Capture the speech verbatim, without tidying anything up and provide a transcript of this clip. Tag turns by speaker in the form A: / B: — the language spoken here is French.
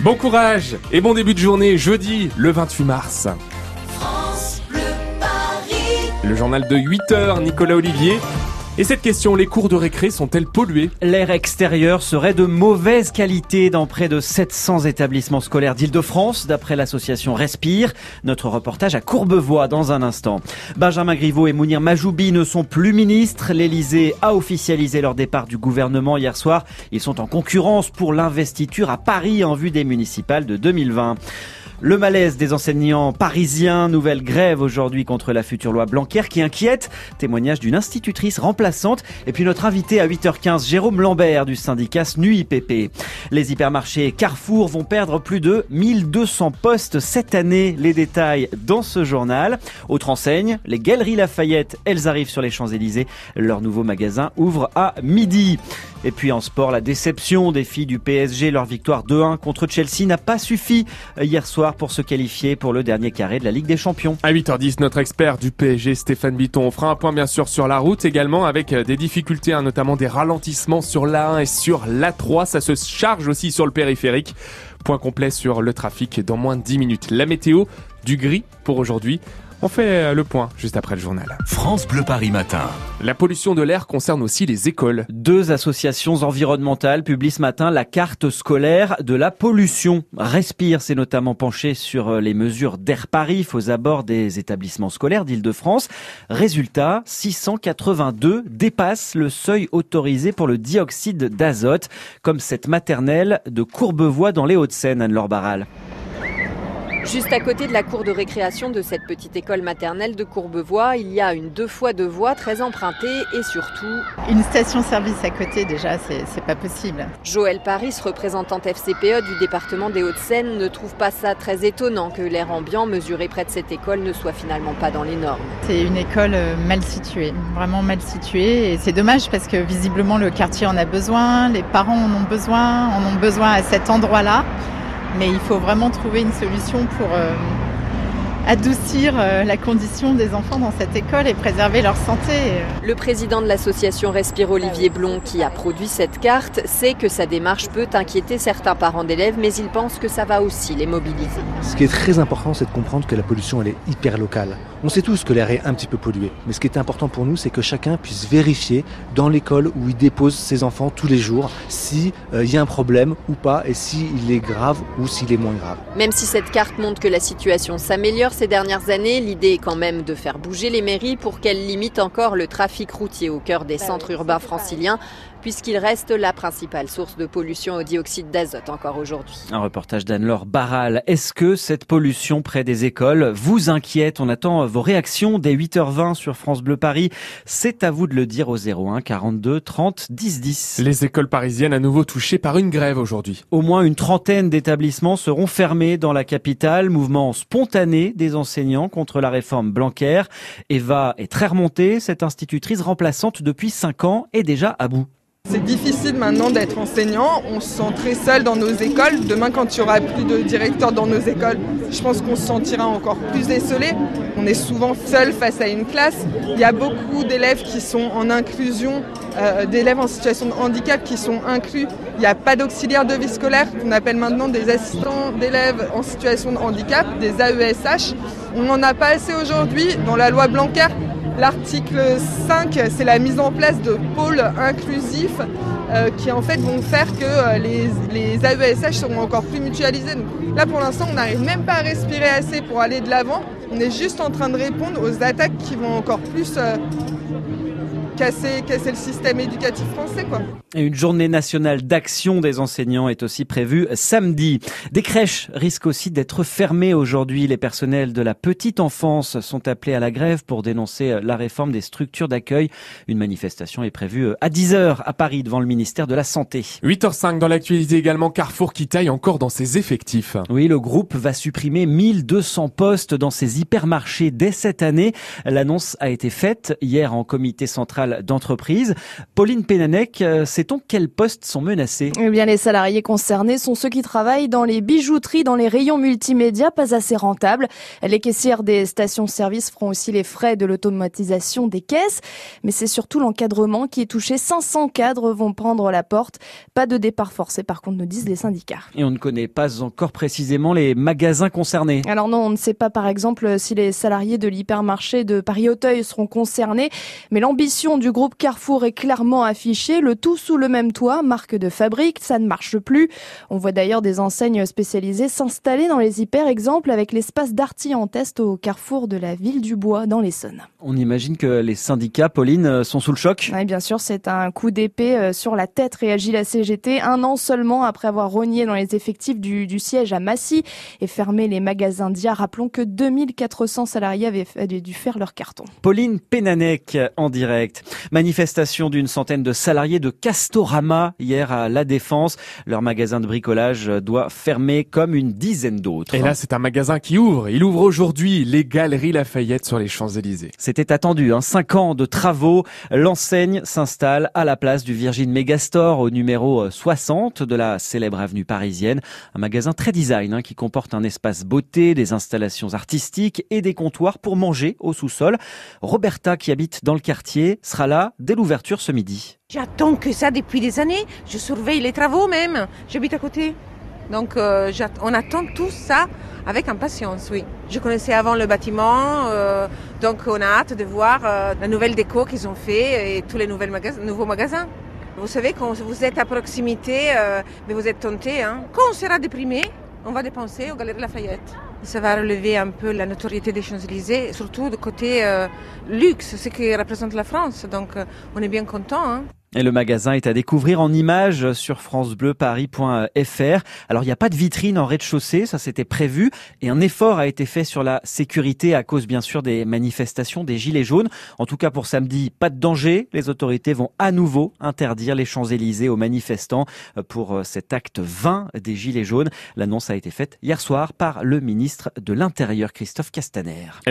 A: Bon courage et bon début de journée, jeudi, le vingt-huit mars.
B: France Bleu Paris.
A: Le journal de huit heures, Nicolas Olivier. Et cette question, les cours de récré sont-elles polluées ?
C: L'air extérieur serait de mauvaise qualité dans près de sept cents établissements scolaires d'Île-de-France, d'après l'association Respire. Notre reportage à Courbevoie dans un instant. Benjamin Griveaux et Mounir Majoubi ne sont plus ministres. L'Élysée a officialisé leur départ du gouvernement hier soir. Ils sont en concurrence pour l'investiture à Paris en vue des municipales de deux mille vingt. Le malaise des enseignants parisiens, nouvelle grève aujourd'hui contre la future loi Blanquer qui inquiète. Témoignage d'une institutrice remplaçante. Et puis notre invité à huit heures quinze, Jérôme Lambert du syndicat S N U I P P. Les hypermarchés Carrefour vont perdre plus de mille deux cents postes cette année. Les détails dans ce journal. Autre enseigne, les Galeries Lafayette, elles arrivent sur les Champs-Élysées. Leur nouveau magasin ouvre à midi. Et puis en sport, la déception des filles du P S G. Leur victoire deux un contre Chelsea n'a pas suffi hier soir pour se qualifier pour le dernier carré de la Ligue des Champions.
A: À huit heures dix, notre expert du P S G, Stéphane Bitton, on fera un point bien sûr sur la route également avec des difficultés, hein, notamment des ralentissements sur l'A un et sur l'A trois. Ça se charge aussi sur le périphérique. Point complet sur le trafic dans moins de dix minutes. La météo, du gris pour aujourd'hui. On fait le point juste après le journal.
D: France Bleu Paris matin.
A: La pollution de l'air concerne aussi les écoles.
C: Deux associations environnementales publient ce matin la carte scolaire de la pollution. Respire s'est notamment penché sur les mesures d'Air Paris aux abords des établissements scolaires d'Île-de-France. Résultat, six cent quatre-vingt-deux dépassent le seuil autorisé pour le dioxyde d'azote, comme cette maternelle de Courbevoie dans les Hauts-de-Seine, Anne-Laure Barral.
E: Juste à côté de la cour de récréation de cette petite école maternelle de Courbevoie, il y a une deux fois deux voies très empruntée et surtout...
F: Une station-service à côté, déjà, c'est, c'est pas possible.
E: Joëlle Paris, représentante F C P E du département des Hauts-de-Seine, ne trouve pas ça très étonnant que l'air ambiant mesuré près de cette école ne soit finalement pas dans les normes.
F: C'est une école mal située, vraiment mal située, et c'est dommage parce que visiblement le quartier en a besoin, les parents en ont besoin, en ont besoin à cet endroit-là. Mais il faut vraiment trouver une solution pour euh, adoucir euh, la condition des enfants dans cette école et préserver leur santé.
E: Le président de l'association Respire, Olivier Blon, qui a produit cette carte, sait que sa démarche peut inquiéter certains parents d'élèves, mais il pense que ça va aussi les mobiliser.
G: Ce qui est très important, c'est de comprendre que la pollution, elle est hyper locale. On sait tous que l'air est un petit peu pollué, mais ce qui est important pour nous, c'est que chacun puisse vérifier dans l'école où il dépose ses enfants tous les jours s'il euh, y a un problème ou pas et s'il est grave ou s'il est moins grave.
E: Même si cette carte montre que la situation s'améliore ces dernières années, l'idée est quand même de faire bouger les mairies pour qu'elles limitent encore le trafic routier au cœur des centres urbains franciliens, puisqu'il reste la principale source de pollution au dioxyde d'azote encore aujourd'hui.
C: Un reportage d'Anne-Laure Barral. Est-ce que cette pollution près des écoles vous inquiète ? On attend vos réactions dès huit heures vingt sur France Bleu Paris. C'est à vous de le dire au zéro un quarante-deux trente dix dix.
A: Les écoles parisiennes à nouveau touchées par une grève aujourd'hui.
C: Au moins une trentaine d'établissements seront fermés dans la capitale. Mouvement spontané des enseignants contre la réforme Blanquer. Eva est très remontée. Cette institutrice remplaçante depuis cinq ans est déjà à bout.
H: C'est difficile maintenant d'être enseignant, on se sent très seul dans nos écoles. Demain, quand il n'y aura plus de directeurs dans nos écoles, je pense qu'on se sentira encore plus esselé. On est souvent seul face à une classe. Il y a beaucoup d'élèves qui sont en inclusion, euh, d'élèves en situation de handicap qui sont inclus. Il n'y a pas d'auxiliaire de vie scolaire, qu'on appelle maintenant des assistants d'élèves en situation de handicap, des A E S H. On n'en a pas assez aujourd'hui dans la loi Blanquer. L'article cinq, c'est la mise en place de pôles inclusifs euh, qui en fait vont faire que euh, les, les A E S H seront encore plus mutualisés. Donc, là pour l'instant on n'arrive même pas à respirer assez pour aller de l'avant. On est juste en train de répondre aux attaques qui vont encore plus euh, casser, casser le système éducatif français, quoi.
C: Et une journée nationale d'action des enseignants est aussi prévue samedi. Des crèches risquent aussi d'être fermées aujourd'hui. Les personnels de la petite enfance sont appelés à la grève pour dénoncer la réforme des structures d'accueil. Une manifestation est prévue à dix heures à Paris devant le ministère de la Santé.
A: huit heures cinq dans l'actualité également, Carrefour qui taille encore dans ses effectifs.
C: Oui, le groupe va supprimer mille deux cents postes dans ses hypermarchés dès cette année. L'annonce a été faite hier en comité central centrale d'entreprise. Pauline Pénanec, sait-on quels postes sont menacés ?
D: Eh bien, les salariés concernés sont ceux qui travaillent dans les bijouteries, dans les rayons multimédia, pas assez rentables. Les caissières des stations-service feront aussi les frais de l'automatisation des caisses. Mais c'est surtout l'encadrement qui est touché. cinq cents cadres vont prendre la porte. Pas de départ forcé, par contre, nous disent les syndicats.
C: Et on ne connaît pas encore précisément les magasins concernés.
D: Alors non, on ne sait pas par exemple si les salariés de l'hypermarché de Paris-Auteuil seront concernés. Mais l'ambition du groupe Carrefour est clairement affichée. Le tout sous le même toit, marque de fabrique, ça ne marche plus. On voit d'ailleurs des enseignes spécialisées s'installer dans les hyper, exemple avec l'espace Darty en test au carrefour de la ville du Bois dans l'Essonne.
C: On imagine que les syndicats, Pauline, sont sous le choc ?
D: Oui, bien sûr, c'est un coup d'épée sur la tête, réagit la C G T, un an seulement après avoir rogné dans les effectifs du, du siège à Massy et fermé les magasins d'I A. Rappelons que deux mille quatre cents salariés avaient dû faire leur carton.
C: Pauline Pénanec en direct. Manifestation d'une centaine de salariés de Castorama hier à La Défense. Leur magasin de bricolage doit fermer comme une dizaine d'autres.
A: Et là, c'est un magasin qui ouvre. Il ouvre aujourd'hui les Galeries Lafayette sur les Champs-Élysées.
C: C'était attendu, hein. Cinq ans de travaux. L'enseigne s'installe à la place du Virgin Megastore au numéro soixante de la célèbre avenue parisienne. Un magasin très design hein, qui comporte un espace beauté, des installations artistiques et des comptoirs pour manger au sous-sol. Roberta, qui habite dans le quartier, sera là dès l'ouverture ce midi.
I: J'attends que ça depuis des années. Je surveille les travaux même. J'habite à côté. Donc euh, on attend tout ça avec impatience, oui. Je connaissais avant le bâtiment, euh, donc on a hâte de voir euh, la nouvelle déco qu'ils ont fait et tous les nouvelles magas- nouveaux magasins. Vous savez, quand vous êtes à proximité, euh, mais vous êtes tenté. Hein. Quand on sera déprimé, on va dépenser aux Galeries Lafayette. Ça va relever un peu la notoriété des Champs-Élysées, surtout du côté euh, luxe, ce qui représente la France. Donc euh, on est bien content. Hein.
C: Et le magasin est à découvrir en images sur francebleuparis point f r. Alors, il n'y a pas de vitrine en rez-de-chaussée, ça c'était prévu. Et un effort a été fait sur la sécurité à cause, bien sûr, des manifestations des Gilets jaunes. En tout cas, pour samedi, pas de danger. Les autorités vont à nouveau interdire les Champs-Élysées aux manifestants pour cet acte vingt des Gilets jaunes. L'annonce a été faite hier soir par le ministre de l'Intérieur, Christophe Castaner.